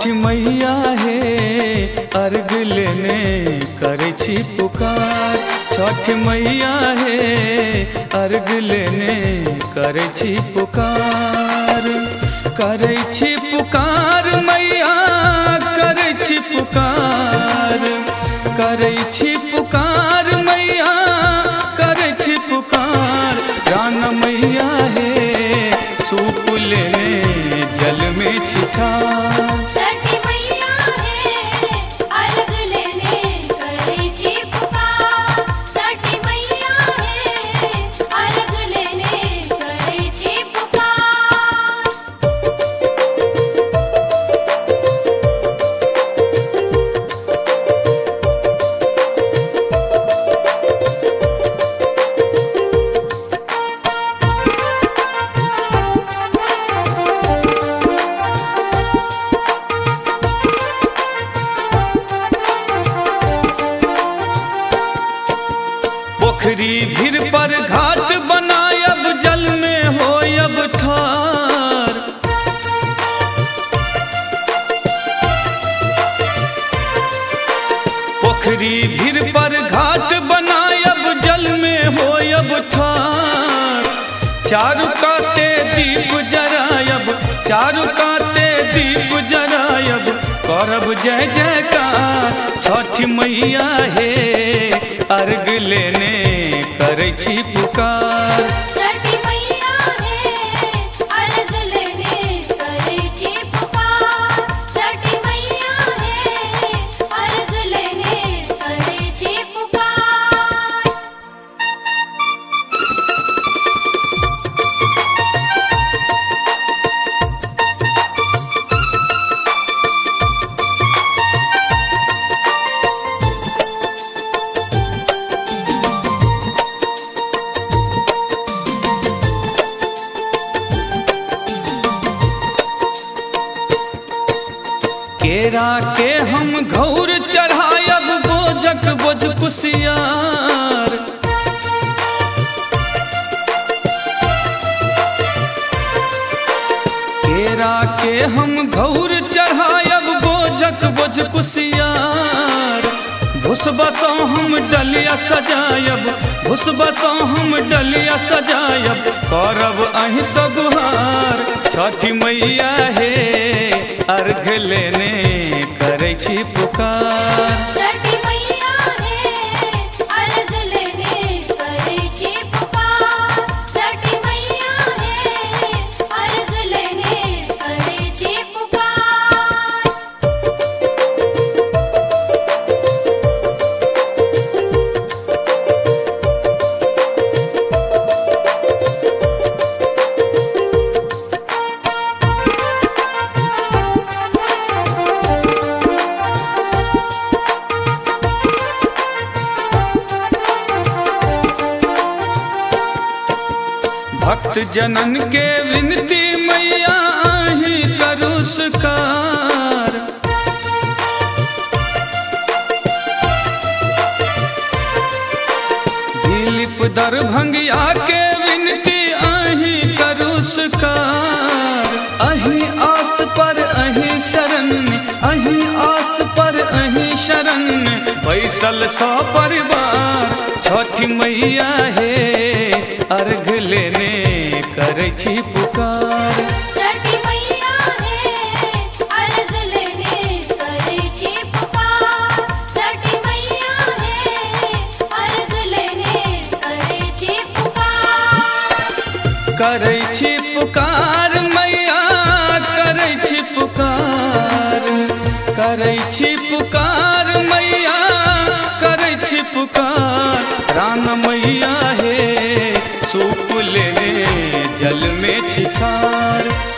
छठ मैया हे अर्घ लेने करै छी पुकार। छठ मैया हे अर्घ लेने करै छी पुकार। करै छी पुकार मैया करै छी पुकार। करै छी पुकार मैया करै छी पुकार। रान मैया हे सूप लेने जल में छिठार। छठी मैया है अर्घ लेने करै छी पुकार। छठी मैया है अर्घ लेने करै छी पुकार। पोखरी भीर पर घाट बनायब जल में होयब ठार। पोखरी भीर पर घाट बनायब जल में होयब ठार। चारु काते दीप जरायब चारु काते दीप जरायब करब जय जयकार। छठ मैया हे अर्घ लेने करै छी पुकार। छठी मैया है अर्घ लेने करै छी पुकार। छठी मैया है अर्घ लेने करै छी पुकार। केरा के हम घौर चढ़ायब बोझक बोझ कुसियार। केरा के हम घौर चढ़ायब बोझक बोझ कुसियार। भुसबसों हम डलिया सजायब भुसबसों हम डलिया सजायब करब अहि सगुहार। छठ मैया हे अर्घ लेने करै छी पुकार। छठी मैया है अर्घ लेने करै छी पुकार। छठी मैया है अर्घ लेने करै छी पुकार। भक्त जनन के विनती मैया आही करू स्वीकार। दिलीप दरभंगिया के विनती आही करू स्वीकार। अही आस पर अही शरण में अही आस पर अही शरण में बैसल सौ परिवार। छठ मैया हे अर्घ लेने करै छी पुकार। छठी मैया है अर्घ लेने करै छी पुकार। छठी मैया है अर्घ लेने करै छी पुकार। करै छी पुकार मैया करै छी पुकार। करै छी पुकार मैया करै छी पुकार। रान मैया हे सूप लेने जल में छिठार।